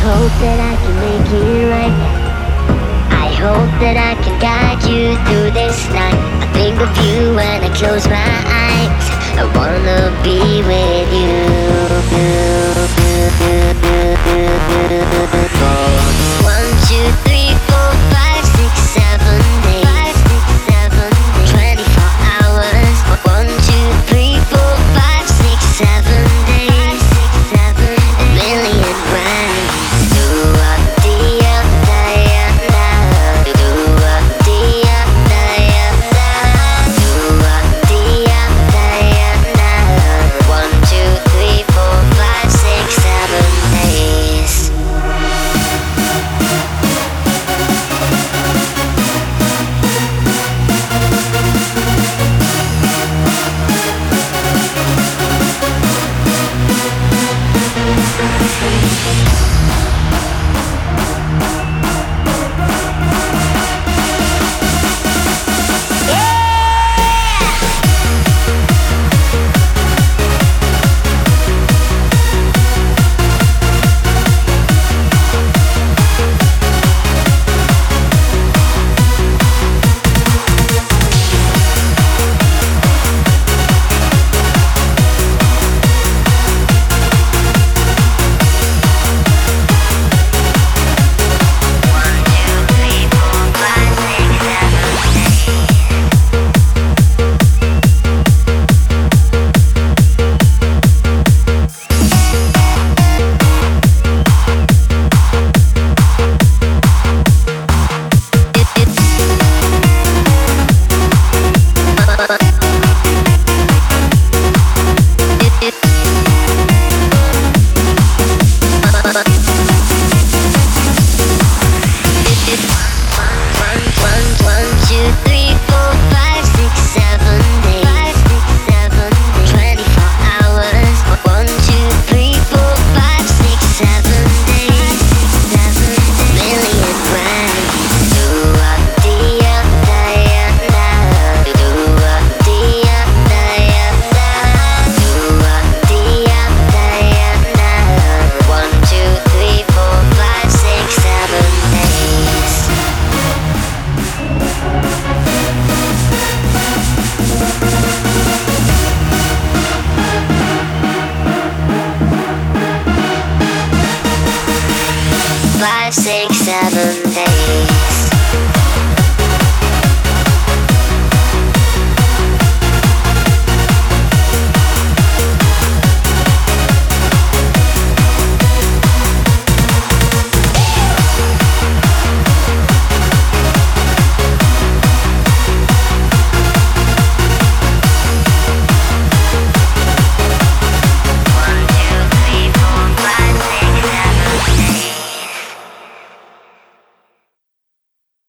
hope that I can make it right. I hope that I can guide you through this night. I think of you when I close my eyes. I wanna be with you. 1, 2, 3, 4, 5, 6, 7 days. 1, 2, 3, 4, 5, 6, 7 days. A million rhymes. Five, six, 7 days.